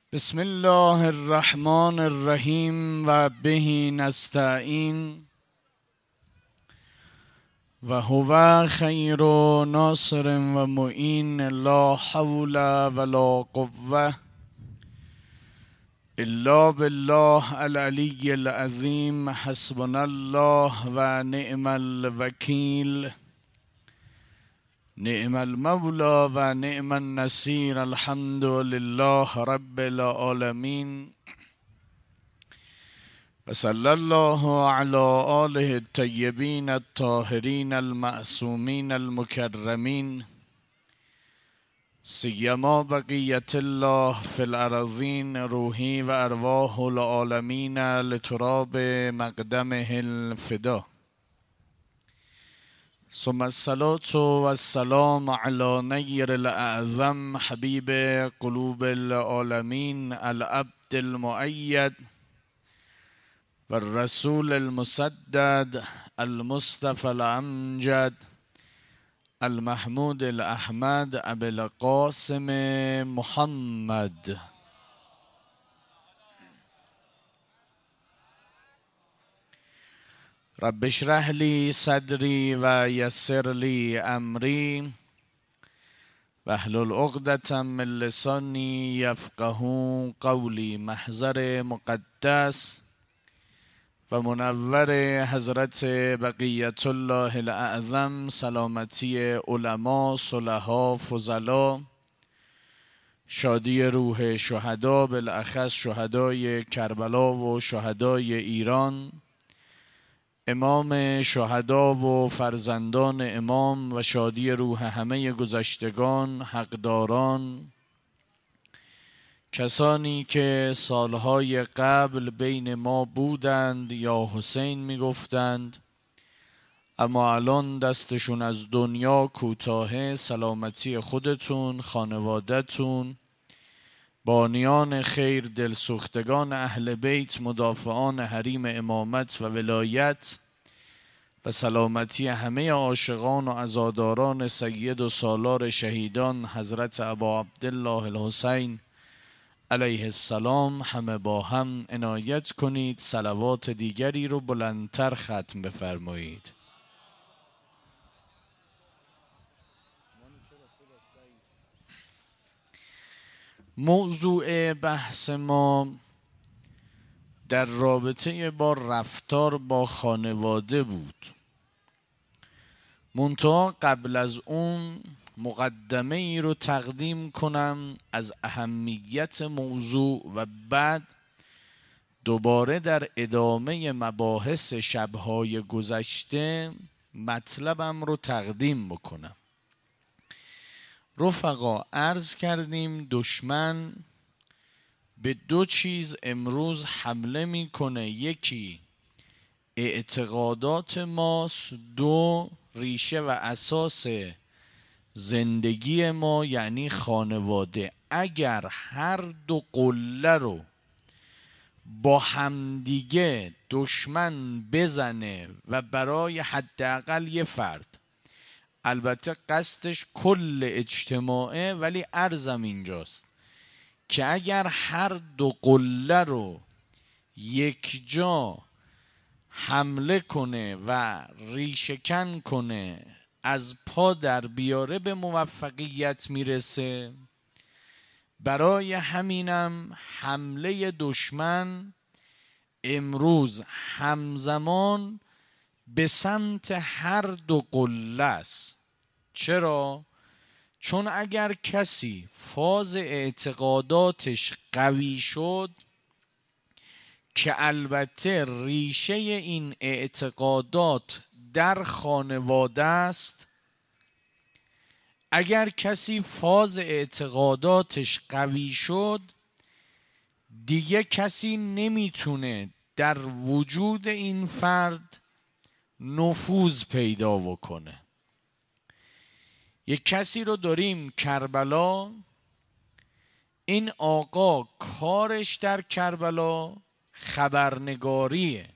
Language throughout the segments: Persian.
بسم الله الرحمن الرحیم و به نستعین و هو خیر ناصر و معین. لا حول ولا قوة الا بالله العلی العظیم. حسبنا الله و نعم الوکیل، نعم المولى و نعم النصير. الحمد لله رب العالمين و صلی الله علی آله الطیبین الطاهرین المعصومین المکرمین، سیما بقیت الله فی الارضین. روحی و ارواح العالمین لتراب مقدمه الفدا. ثم الصلاة والسلام على نیر الاعظم حبیب قلوب العالمین العبد المؤید و الرسول المسدد المصطفى الامجد المحمود الاحمد ابی القاسم محمد. رب اشرح لی صدری و یسر لی امری واحلل عقدة من لسانی یفقهوا قولی. محضر مقدس و منور حضرت بقیت الله الاعظم، سلامتی علما، صلحا، فضلا، شادی روح شهدا، بالاخص شهدای کربلا و شهدای ایران، امام شهدا و فرزندان امام، و شادی روح همه گذشتگان، حقداران، کسانی که سالهای قبل بین ما بودند یا حسین میگفتند اما الان دستشون از دنیا کوتاهه. سلامتی خودتون، خانوادتون، بانیان خیر، دلسوختگان اهل بیت، مدافعان حریم امامت و ولایت، و سلامتی همه عاشقان و عزاداران سید و سالار شهیدان حضرت ابا عبدالله الحسین علیه السلام، همه با هم عنایت کنید. صلوات دیگری رو بلندتر ختم بفرمایید. موضوع بحث ما در رابطه با رفتار با خانواده بود. منتها قبل از اون مقدمه ای رو تقدیم کنم از اهمیت موضوع و بعد دوباره در ادامه مباحث شبهای گذشته مطلبم رو تقدیم بکنم. رفقا، عرض کردیم دشمن به دو چیز امروز حمله میکنه. یکی اعتقادات ماست، دو ریشه و اساس زندگی ما یعنی خانواده. اگر هر دو قله رو با همدیگه دشمن بزنه و برای حداقل یه فرد، البته قصدش کل اجتماعه، ولی عرضم اینجاست که اگر هر دو قله رو یک جا حمله کنه و ریشه‌کن کنه، از پا در بیاره، به موفقیت میرسه. برای همینم حمله دشمن امروز همزمان به سمت هر دو قله است. چرا؟ چون اگر کسی فاز اعتقاداتش قوی شد، که البته ریشه این اعتقادات در خانواده است، اگر کسی فاز اعتقاداتش قوی شد، دیگه کسی نمیتونه در وجود این فرد نفوذ پیدا بکنه. یک کسی رو داریم کربلا، این آقا کارش در کربلا خبرنگاریه،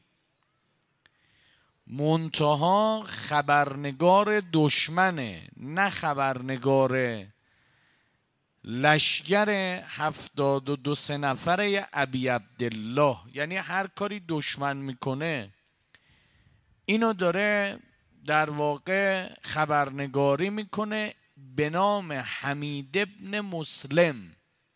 منتها خبرنگار دشمنه، نه خبرنگار لشگر 72 نفره ابی عبدالله، یعنی هر کاری دشمن میکنه اینو داره در واقع خبرنگاری میکنه به نام حمید ابن مسلم.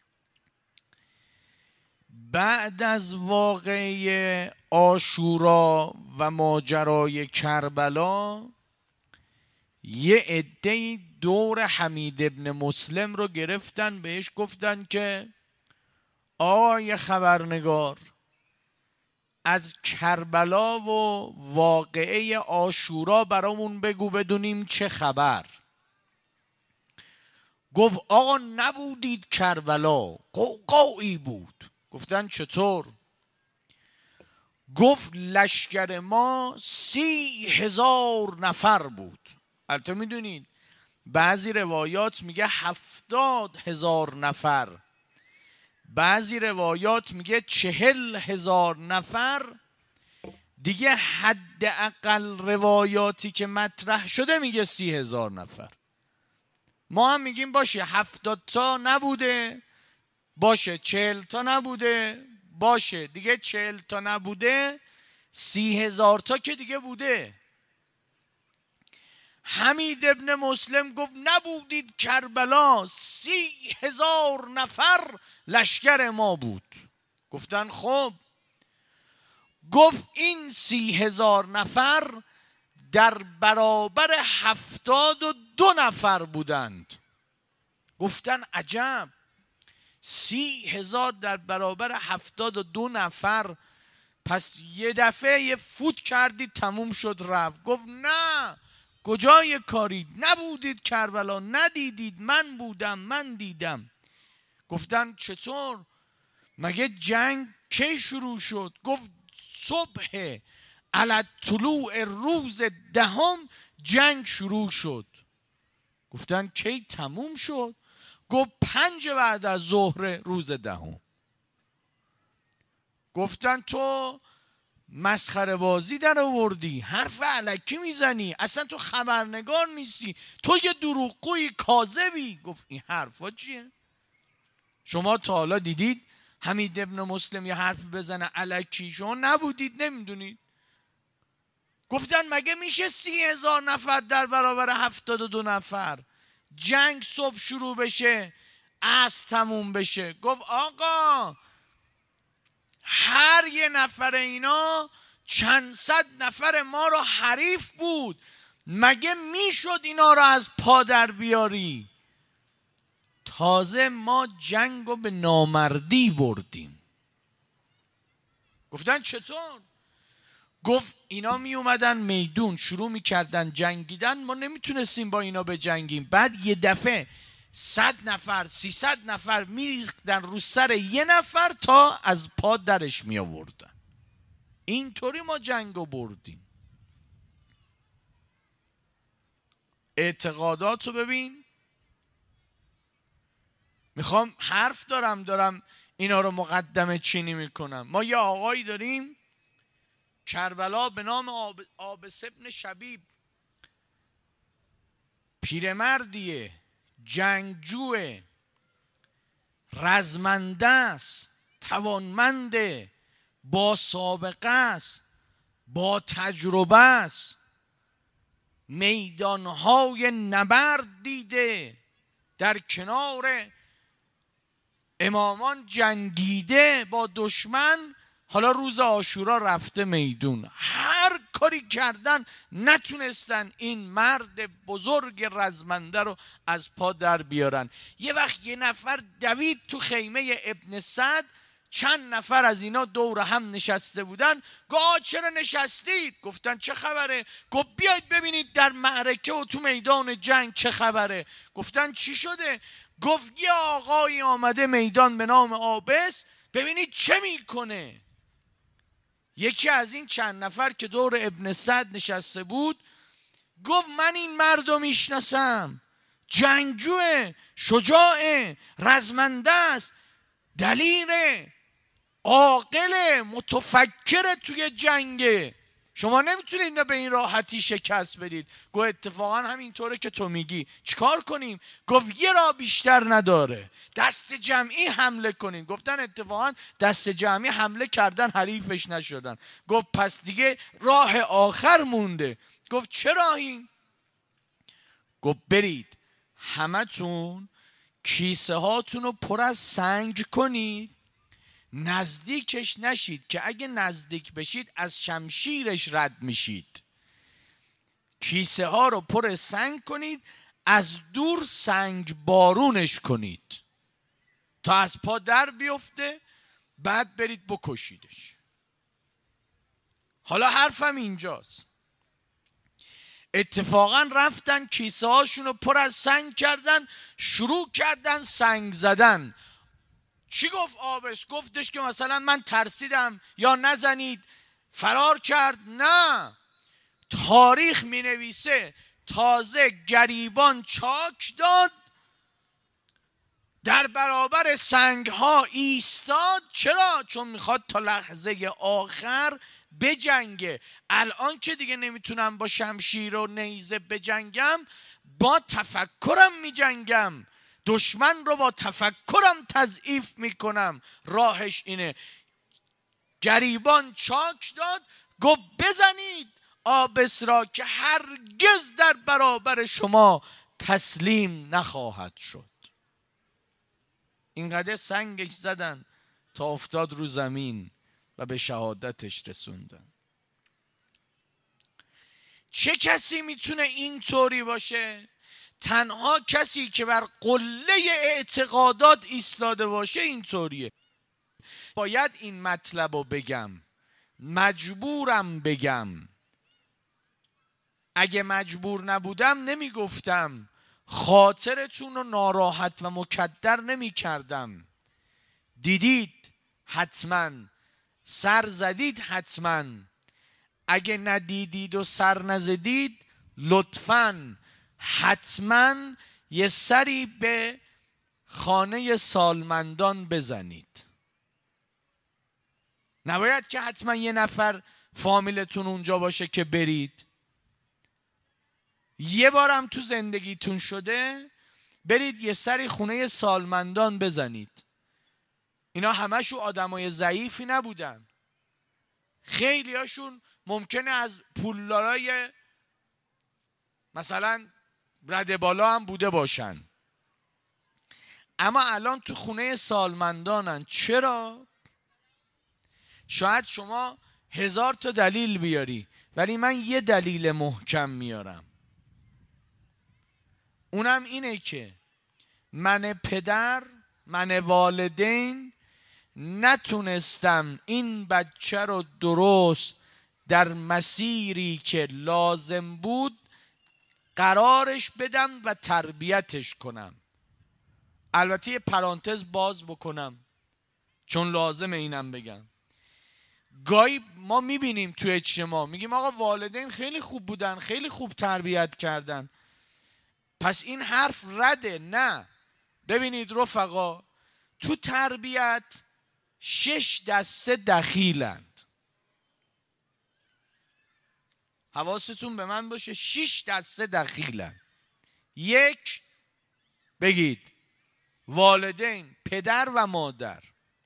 بعد از واقعه عاشورا و ماجرای کربلا یه عده‌ای دور حمید ابن مسلم رو گرفتن، بهش گفتن که آقای خبرنگار از کربلا و واقعه عاشورا برامون بگو بدونیم چه خبر. گفت آقا نبودید کربلا، قوقایی بود. گفتن چطور؟ گفت لشکر ما 30,000 نفر بود. البته میدونید بعضی روایات میگه 70,000 نفر، بعضی روایات میگه 40,000 نفر. دیگه حداقل روایاتی که مطرح شده میگه 30,000 نفر. ما هم میگیم باشه 70 تا نبوده، باشه 40 تا نبوده، باشه دیگه 40 تا نبوده، 30,000 تا که دیگه بوده. حمید ابن مسلم گفت نبودید کربلا، 30,000 نفر لشکر ما بود. گفتن خب. گفت این 30,000 نفر در برابر 72 نفر بودند. گفتن عجب، 30,000 در برابر 72 نفر، پس یه دفعه یه فوت کردید تموم شد رفت. گفت نه، کجای کارید؟ نبودید کربلا، ندیدید؟ من بودم، من دیدم. گفتن چطور؟ مگه جنگ کی شروع شد؟ گفت صبح علی طلوع روز 10 جنگ شروع شد. گفتن کی تموم شد؟ گفت 5 بعد از ظهر روز 10. گفتن تو مسخره بازی در آوردی، حرف الکی میزنی، اصلا تو خبرنگار نیستی، تو یه دروغگویی، کاذبی. گفت این حرفا چیه؟ شما تا حالا دیدید حمید ابن مسلم یه حرف بزنه الکی؟ شما نبودید، نمیدونید. گفتن مگه میشه 30,000 نفر در برابر 72 نفر؟ جنگ صبح شروع بشه عصر تموم بشه. گفت آقا هر یه نفر اینا چند صد نفر ما رو حریف بود، مگه میشد اینا رو از پا در بیاری؟ تازه ما جنگ رو به نامردی بردیم. گفتن چطور؟ گفت اینا می اومدن میدون شروع میکردن جنگیدن، ما نمیتونستیم با اینا بجنگیم، بعد یه دفعه 100 نفر 300 نفر میریختن رو سر یه نفر تا از پا درش می آوردن. اینطوری ما جنگو بردیم. اعتقاداتو ببین. میخوام حرف دارم اینا رو مقدمه چینی میکنم. ما یه آقایی داریم کربلا به نام عابس ابن شبیب، پیرمردیه، جنگجوه، رزمنده است، توانمنده، با سابقه است، با تجربه است، میدانهای نبرد دیده، در کنار امامان جنگیده با دشمن، حالا روز عاشورا رفته میدون. هر کاری کردن نتونستن این مرد بزرگ رزمنده رو از پا در بیارن. یه وقت یه نفر دوید تو خیمه ابن سعد، چند نفر از اینا دور هم نشسته بودن. گفت چرا نشستید؟ گفتن چه خبره؟ گفت بیاید ببینید در معرکه و تو میدان جنگ چه خبره. گفتن چی شده؟ گفت یه آقایی آمده میدان به نام عابس، ببینید چه میکنه. یکی از این چند نفر که دور ابن سعد نشسته بود گفت من این مرد رو میشناسم، جنگجوه، شجاعه، رزمنده است، دلیره، عاقل، متفکر توی جنگه. شما نمیتونید به این راحتی شکست بدید. گفت اتفاقا همینطوره که تو میگی. چیکار کنیم؟ گفت یه راه بیشتر نداره، دست جمعی حمله کنیم. گفتن اتفاقا دست جمعی حمله کردن، حریفش نشدن. گفت پس دیگه راه آخر مونده. گفت چه راهی؟ گفت برید همتون کیسه هاتون رو پر از سنگ کنید، نزدیکش نشید که اگه نزدیک بشید از شمشیرش رد میشید. کیسه ها رو پر سنگ کنید، از دور سنگ بارونش کنید تا از پا در بیفته، بعد برید بکشیدش. حالا حرفم اینجاست. اتفاقا رفتن کیسه هاشون رو پر از سنگ کردن، شروع کردن سنگ زدن. چی گفت آبس؟ گفتش که مثلا من ترسیدم یا نزنید فرار کرد؟ نه، تاریخ می نویسه تازه گریبان چاک داد، در برابر سنگ ها ایستاد. چرا؟ چون میخواد تا لحظه آخر بجنگه. الان که دیگه نمیتونم با شمشیر و نیزه بجنگم، با تفکرم میجنگم، دشمن رو با تفکرم تضعیف میکنم. راهش اینه. گریبان چاک داد، گفت بزنید آبس را که هرگز در برابر شما تسلیم نخواهد شد. اینقدر سنگش زدن تا افتاد رو زمین و به شهادتش رسوندن. چه کسی میتونه اینطوری باشه؟ تنها کسی که بر قله اعتقادات ایستاده باشه اینطوریه. باید این مطلب رو بگم، مجبورم بگم. اگه مجبور نبودم نمیگفتم، خاطرتون رو ناراحت و مکدر نمی کردم. دیدید حتما، سر زدید حتما. اگه ندیدید و سر نزدید، لطفاً حتما یه سری به خانه سالمندان بزنید. نباید که حتما یه نفر فامیلتون اونجا باشه که برید. یه بارم تو زندگیتون شده برید یه سری خونه سالمندان بزنید. اینا همشون آدمای ضعیفی نبودن. خیلی هاشون ممکنه از پولدارای مثلا رده بالا هم بوده باشن، اما الان تو خونه سالمندانن. چرا؟ شاید شما 1000 تا دلیل بیاری، ولی من یه دلیل محکم میارم. اونم اینه که من پدر، من والدین نتونستم این بچه رو درست در مسیری که لازم بود قرارش بدم و تربیتش کنم. البته یه پرانتز باز بکنم چون لازمه اینم بگم. گاهی ما میبینیم تو اجتماع میگیم آقا والدین خیلی خوب بودن، خیلی خوب تربیت کردن، پس این حرف رده. نه، ببینید رفقا، تو تربیت 6 دسته دخیلند. حواستون به من باشه، 6 دسته دخیلند. 1 بگید والدین، پدر و مادر.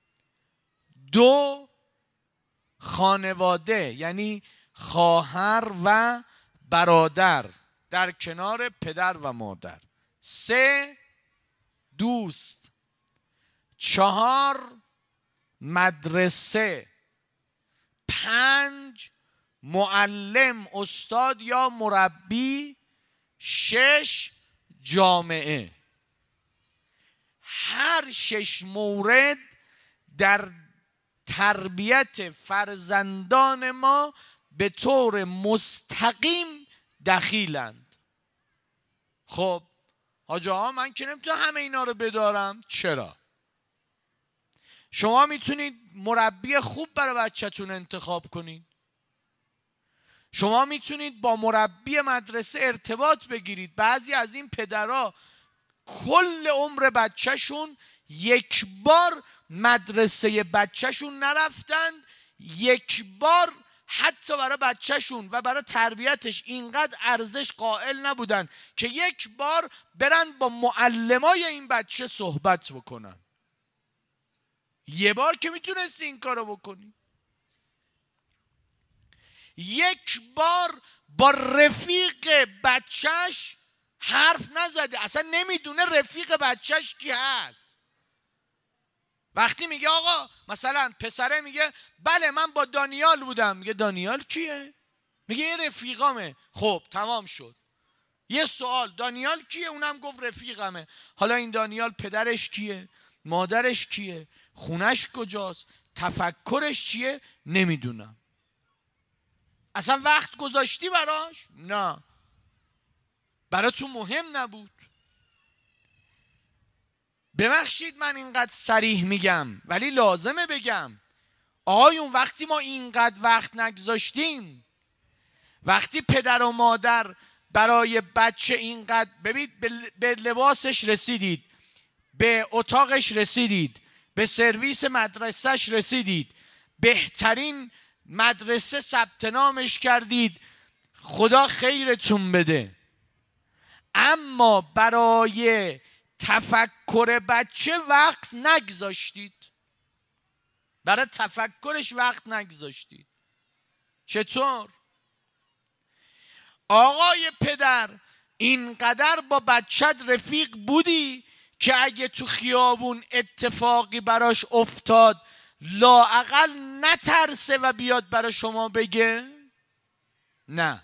2 خانواده، یعنی خواهر و برادر در کنار پدر و مادر. 3 دوست. 4 مدرسه. 5 معلم، استاد یا مربی. 6 جامعه. هر 6 مورد در تربیت فرزندان ما به طور مستقیم دخیلند. خب حاج آقا من که نمیتونم همه اینا رو بدارم. چرا؟ شما میتونید مربی خوب برای بچه‌تون انتخاب کنید. شما میتونید با مربی مدرسه ارتباط بگیرید. بعضی از این پدرها کل عمر بچه‌شون 1 بار مدرسه بچه‌شون نرفتند، 1 بار حتی برای بچهشون و برای تربیتش اینقدر ارزش قائل نبودن که یک بار برن با معلمای این بچه صحبت بکنن. یه بار که میتونستی این کارو بکنی. یک بار با رفیق بچهش حرف نزده، اصلا نمیدونه رفیق بچهش کی هست. وقتی میگه آقا مثلا پسره میگه بله من با دانیال بودم، میگه دانیال کیه؟ میگه یه رفیقامه. خب تمام شد. یه سوال، دانیال کیه؟ اونم گفت رفیقمه. حالا این دانیال پدرش کیه؟ مادرش کیه؟ خونش کجاست؟ تفکرش چیه؟ نمیدونم. اصلا وقت گذاشتی براش؟ نه. برای تو مهم نبود. ببخشید من اینقدر صریح میگم ولی لازمه بگم. آقایون وقتی ما اینقدر وقت نگذاشتیم، وقتی پدر و مادر برای بچه اینقدر، ببینید به لباسش رسیدید، به اتاقش رسیدید، به سرویس مدرسهش رسیدید، بهترین مدرسه ثبت نامش کردید، خدا خیرتون بده، اما برای تفکر بچه وقت نگذاشتید. برای تفکرش وقت نگذاشتید. چطور؟ آقای پدر اینقدر با بچت رفیق بودی که اگه تو خیابون اتفاقی براش افتاد لااقل نترسه و بیاد برای شما بگه؟ نه.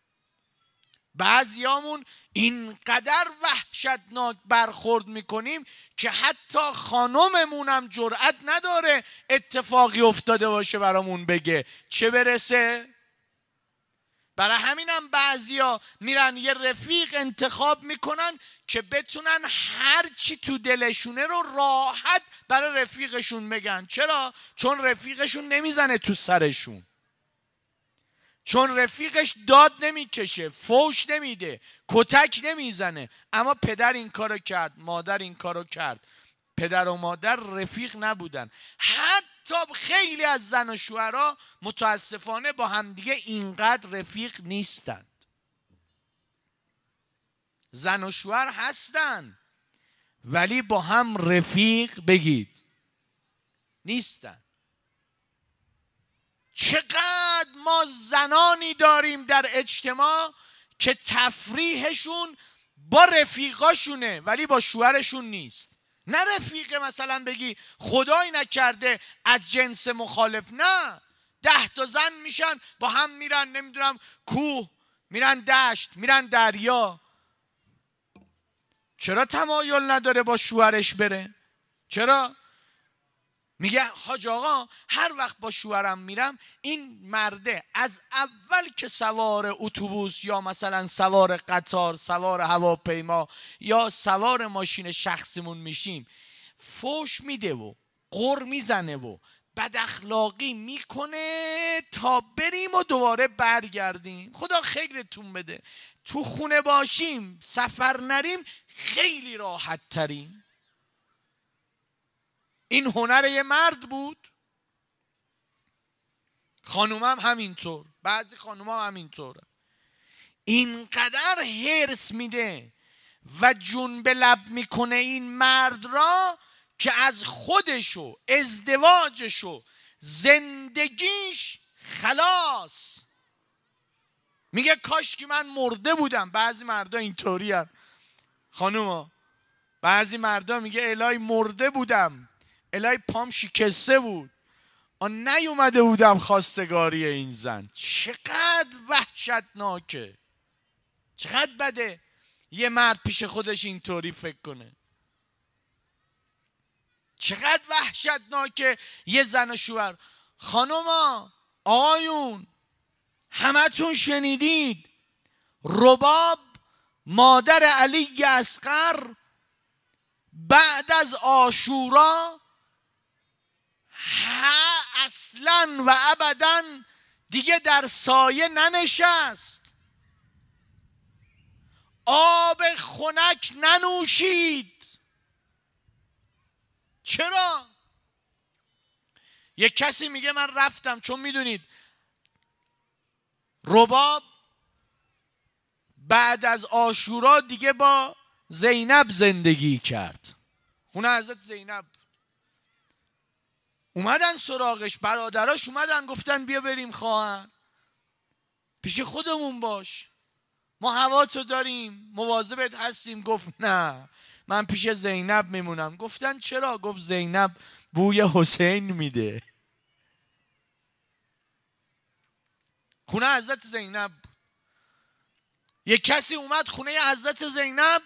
بعضیامون اینقدر وحشتناک برخورد میکنیم که حتی خانممونم جرأت نداره اتفاقی افتاده باشه برامون بگه، چه برسه؟ برای همینم بعضیا میرن یه رفیق انتخاب میکنن که بتونن هر چی تو دلشونه رو راحت برای رفیقشون بگن. چرا؟ چون رفیقشون نمیزنه تو سرشون، چون رفیقش داد نمیکشه، فوش نمیده، کتک نمیزنه. اما پدر این کارو کرد، مادر این کارو کرد. پدر و مادر رفیق نبودن. حتی خیلی از زن و شوهرها متاسفانه با همدیگه اینقدر رفیق نیستند. زن و شوهر هستن ولی با هم رفیق بگید نیستن. چقدر ما زنانی داریم در اجتماع که تفریحشون با رفیقاشونه ولی با شوهرشون نیست. نه رفیق مثلا بگی خدایی نکرده از جنس مخالف، نه، 10 تا زن میشن با هم میرن نمیدونم کوه، میرن دشت، میرن دریا. چرا تمایل نداره با شوهرش بره؟ چرا؟ میگه حاج آقا هر وقت با شوهرم میرم این مرده از اول که سوار اتوبوس یا مثلا سوار قطار، سوار هواپیما یا سوار ماشین شخصیمون میشیم فوش میده و غر میزنه و بد اخلاقی میکنه تا بریم و دوباره برگردیم. خدا خیرتون بده. تو خونه باشیم سفر نریم خیلی راحت تریم. این هنر یه مرد بود. خانومم همینطور، بعضی خانومم همینطوره. اینقدر هرس میده و جون به لب میکنه این مرد را که از خودشو، ازدواجشو، زندگیش خلاص. میگه کاش که من مرده بودم. بعضی مردا اینطوری هست خانوما. بعضی مردا میگه الهی مرده بودم، الهی پام شکسته بود، آن نیومده بودم خواستگاری این زن. چقدر وحشتناکه، چقدر بده یه مرد پیش خودش اینطوری فکر کنه. چقدر وحشتناکه یه زن و شوهر. خانوما، آقایون، همتون شنیدید رباب مادر علی اصغر بعد از عاشورا اصلا و ابدا دیگه در سایه ننشست، آب خنک ننوشید. چرا؟ یک کسی میگه من رفتم، چون میدونید رباب بعد از عاشورا دیگه با زینب زندگی کرد، خونه حضرت زینب. اومدن سراغش، برادراش اومدن گفتن بیا بریم خواهر، پیش خودمون باش، ما هواتو داریم، مواظبت هستیم. گفت نه من پیش زینب میمونم. گفتن چرا؟ گفت زینب بوی حسین میده. خونه حضرت زینب. یک کسی اومد خونه حضرت زینب،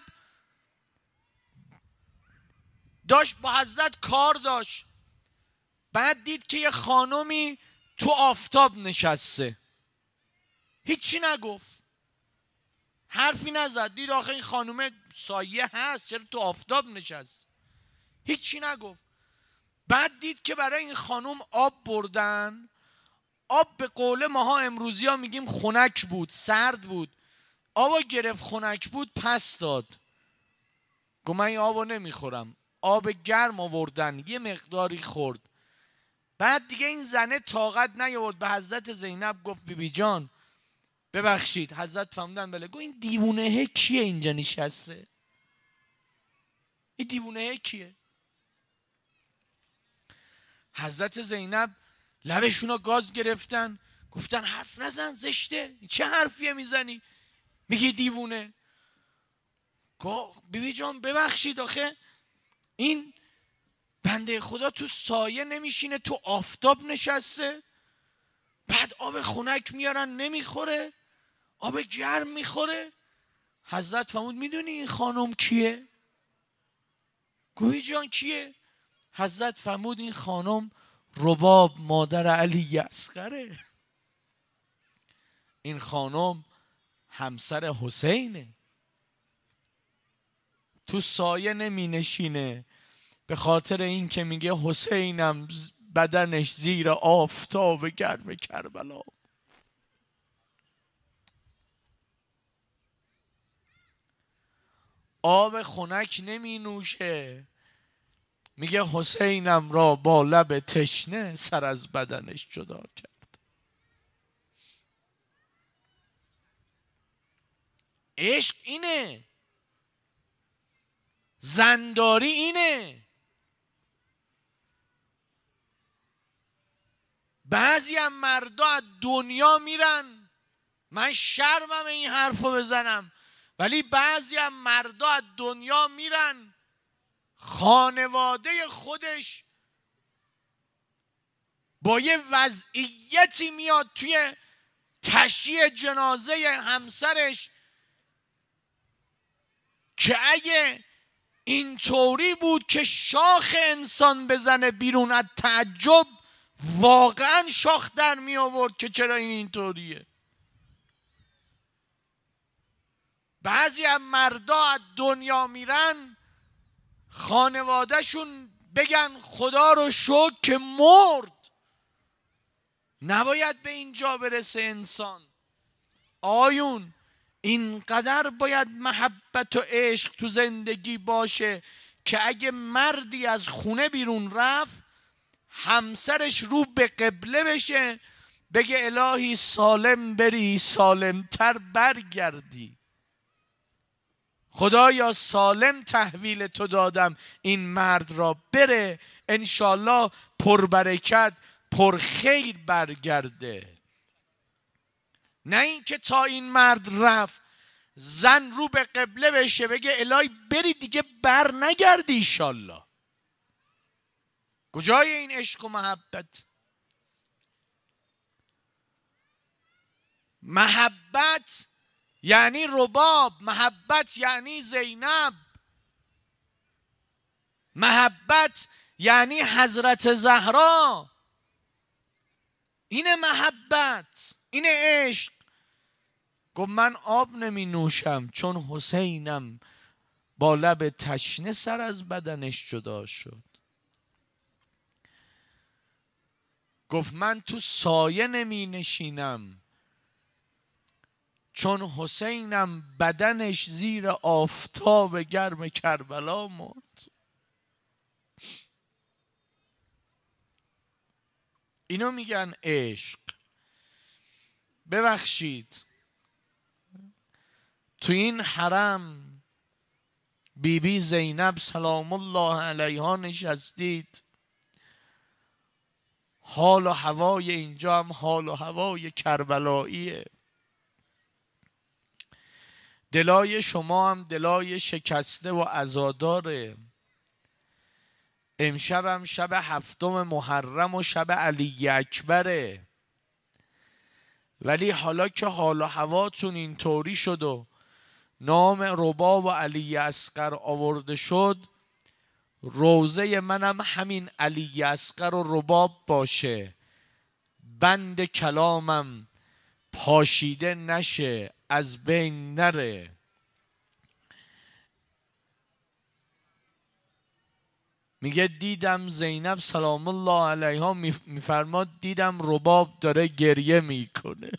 داشت با حضرت کار داشت، بعد دید که یه خانومی تو آفتاب نشسته، هیچی نگفت، حرفی نزد. دید آخه این خانومه سایه هست، چرا تو آفتاب نشست؟ هیچی نگفت. بعد دید که برای این خانوم آب بردن. آب به قول ماها امروزی ها میگیم خنک بود، سرد بود. آبا گرفت خنک بود پس داد. گفت من این آبا نمیخورم. آب گرم آوردن، یه مقداری خورد. بعد دیگه این زنه طاقت نیاورد، به حضرت زینب گفت بیبی جان ببخشید. حضرت فهمیدن بله. گفت این دیوونه کیه اینجا نشسته؟ این دیوونه کیه؟ حضرت زینب لبشونا گاز گرفتن، گفتن حرف نزن، زشته، چه حرفیه میزنی؟ میگی دیوونه. گفت بیبی جان ببخشید، آخه این بنده خدا تو سایه نمیشینه، تو آفتاب نشسته، بعد آب خنک میارن نمیخوره، آب گرم میخوره. حضرت فرمود میدونی این خانم کیه؟ گویی جان کیه؟ حضرت فرمود این خانم رباب مادر علی اصغره. این خانم همسر حسینه، تو سایه نمی نشینه، به خاطر این که میگه حسینم بدنش زیر آفتاب گرم کربلا. آب خنک نمی نوشه، میگه حسینم را با لب تشنه سر از بدنش جدا کرد. عشق اینه، زنداری اینه. بعضی هم مردا از دنیا میرن، من شرمم این حرفو بزنم، ولی بعضی هم مردا از دنیا میرن، خانواده خودش با یه وضعیتی میاد توی تشییع جنازه همسرش که اگه اینطوری بود که شاخ انسان بزنه بیرون از تعجب، واقعا شاخ در می آورد که چرا اینطوریه. بعضی از مردا از دنیا میرن، خانوادهشون بگن خدا رو شکر که مرد. نباید به اینجا برسه انسان. آیون اینقدر باید محبت و عشق تو زندگی باشه که اگه مردی از خونه بیرون رفت، همسرش رو به قبله بشه، بگه الهی سالم بری سالمتر برگردی. خدایا سالم تحویل تو دادم، این مرد را بره، انشالله پربرکت پرخیر برگرده. نه این که تا این مرد رفت زن رو به قبله بشه بگه الهی بری دیگه بر نگردی ایشالله. کجای این عشق و محبت؟ محبت یعنی رباب، محبت یعنی زینب، محبت یعنی حضرت زهرا. اینه محبت، اینه عشق. گفت من آب نمی نوشم چون حسینم با لب تشنه سر از بدنش جدا شد. گفت من تو سایه نمی نشینم چون حسینم بدنش زیر آفتاب گرم کربلا مرد. اینو میگن عشق. ببخشید تو این حرم بیبی زینب سلام الله علیها نشستید، حال و هوای اینجا هم حال و هوای کربلاییه. دلای شما هم دلای شکسته و عزاداره. امشب هم شب 7 محرم و شب علی اکبره، ولی حالا که حال و هواتون اینطوری شد و نام رباب و علی اصغر آورده شد، روزه منم همین علی اصغر و رباب باشه، بند کلامم پاشیده نشه، از بین نره. میگه دیدم زینب سلام الله علیها میفرماد دیدم رباب داره گریه میکنه.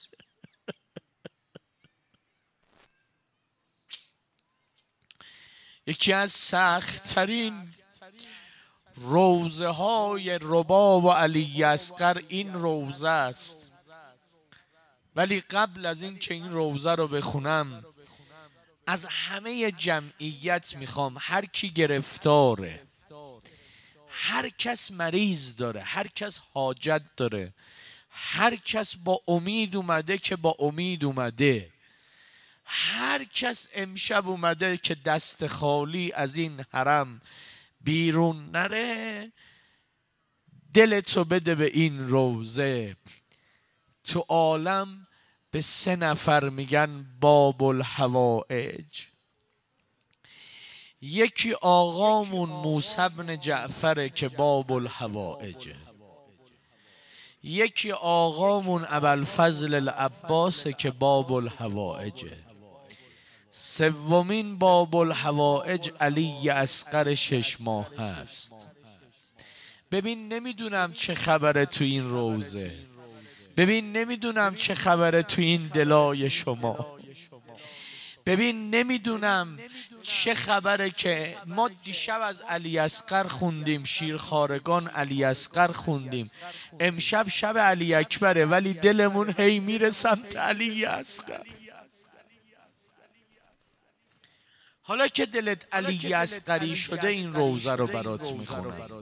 یکی از سخت‌ترین روزه های رباب و علی اصغر این روزه است. ولی قبل از این که این روزه رو بخونم، از همه جمعیت میخوام، هر کی گرفتاره، هر کس مریض داره، هر کس حاجت داره، هر کس با امید اومده که با امید اومده، هر کس امشب اومده که دست خالی از این حرم بیرون نره، دلتو بده به این روزه. تو عالم به 3 نفر میگن باب الحوائج. یکی آقامون موسی بن جعفره که باب الحوائجه، یکی آقامون ابوالفضل العباسه که باب الحوائجه، سومین باب الحوائج علی اصغر 6 ماه هست. ببین نمیدونم چه خبره تو این روزه، ببین نمیدونم چه خبره تو این دلای شما، ببین نمیدونم چه خبره که ما دیشب از علی اصغر خوندیم، شیرخوارگان علی اصغر خوندیم، امشب شب علی اکبره ولی دلمون هی میره سمت علی اصغر. حالا که دلت علی اصغری شده این روزه رو برات میخونم.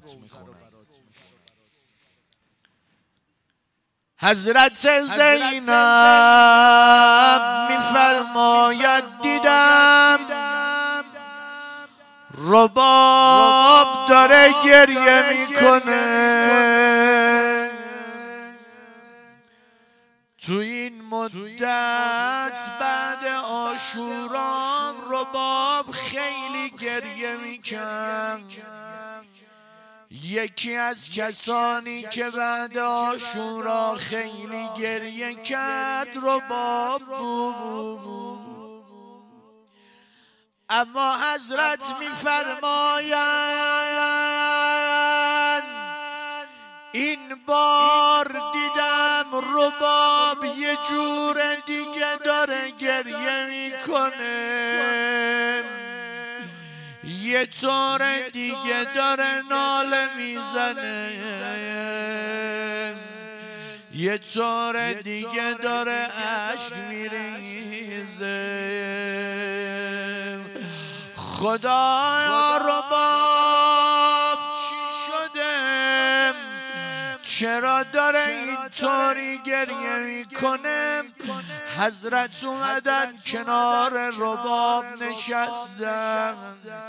حضرت زینب میفرماید دیدم رباب داره گریه میکنه، تو این مدت بعد عاشورا رباب خیلی گریه میکرد. یکی از کسانی که بعد عاشورا خیلی گریه کرد رباب بود. اما حضرت میفرمایند این بار دیدم رباب یه جور دیگه داره گریه میکنه، یه طور دیگه داره ناله میزنه، یه طور دیگه داره اشک میریزه. خدایا رباب چی شده؟ چرا داره اینطوری گریه میکنه؟ حضرت اومدن کنار رباب نشستن.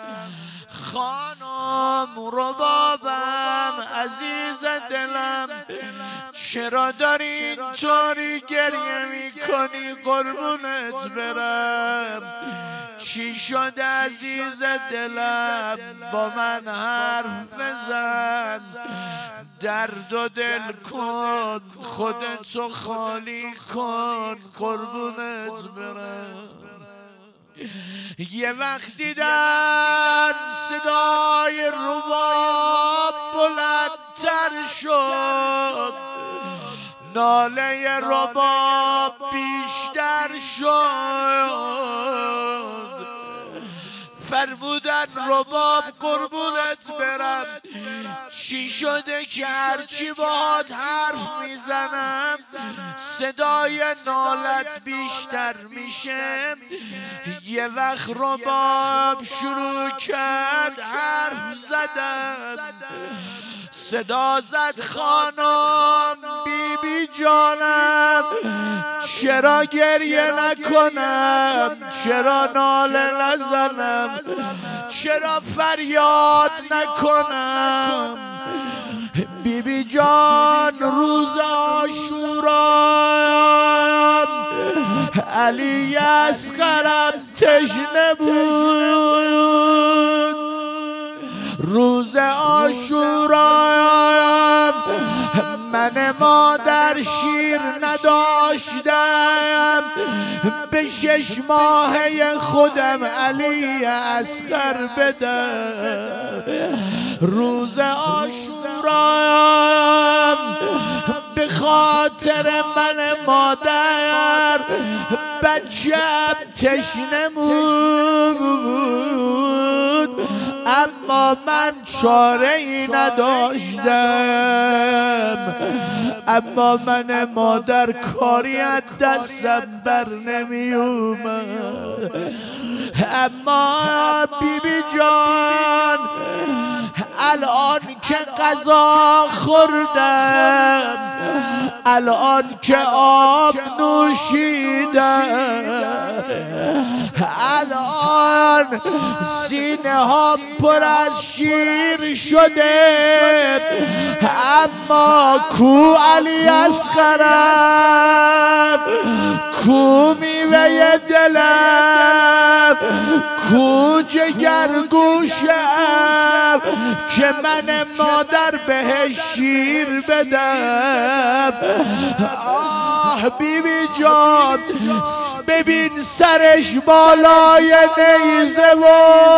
خانم ربابم عزیز دلم چرا داری اینطوری گریه میکنی؟ قربونت برم، چی شده عزیز دلم؟ با من حرف بزن، درد و دل کن، خودتو خالی کن، قربونت برم. یه وقت دیدن صدای رباب بلندتر شد، ناله رباب بیشتر شد. فرمودن فرمودن رباب قربونت برم چی شده که هرچی باهات حرف میزنم صدای نالت بیشتر میشه. یه وقت رباب شروع کرد حرف زدن، صدا زد خانم بی جانم چرا گریه نکنم، چرا ناله نزنم، چرا فریاد نکنم. بی جان روز عاشورا علی اصغرم تشنه بود. روز عاشورا من مادر شیر نداشتم، به 6 ماهه خودم علی اصغر بدم. روز عاشورا به خاطر من مادر بچه‌م تشنه بود، اما من چاره ای نداشتم. اما من مادر کاری از دستم بر نمی اومد. اما بی جان الان که غذا خوردم، الان که آب نوشیدم، الان سینه ها پر از شیر شده، اما کو علی اصغرم، کو میوه دلم، کو جگرگوشم که من مادر بهش شیر بدم. آه بی جان ببین سرش بالای نیزه و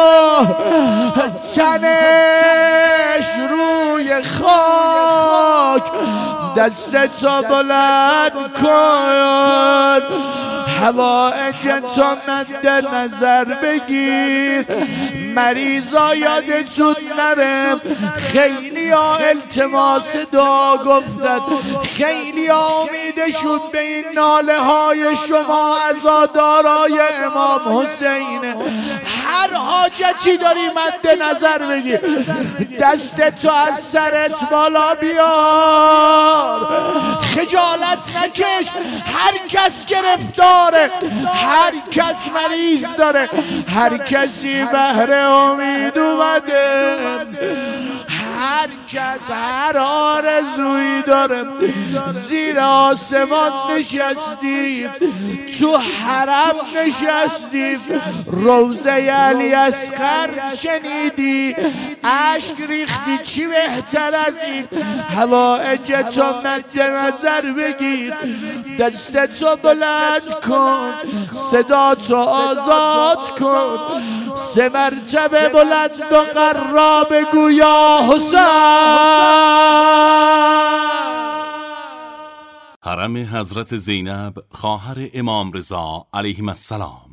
تنش روی خاک، دستتو بلند کن حوائجتو مد نظر بگیر. مریضا یادتون نره خیلی ها التماس دعا گفتن، خیلی ها امیدشون به این ناله های شما عزادارای امام حسین. هر حاجتی داری مد نظر بگیر، دستتو از سرت بالا بیار، خجالت نکش. هر کس گرفتاره، هر کس مریض داره، هر کسی بهر امید اومده، هر کس هر آرزویی داره. زیر آسمان نشستیم، تو حرم نشستیم، روضه علی اصغر شنیدی، اشک ریختی، چی بهتر از این؟ حوائجتو مد نظر بگیر، دستتو بلند کن، صداتو آزاد کن، 3 مرتبه بلند و قرا بگو یا حسین. حرم حضرت زینب خواهر امام رضا علیه السلام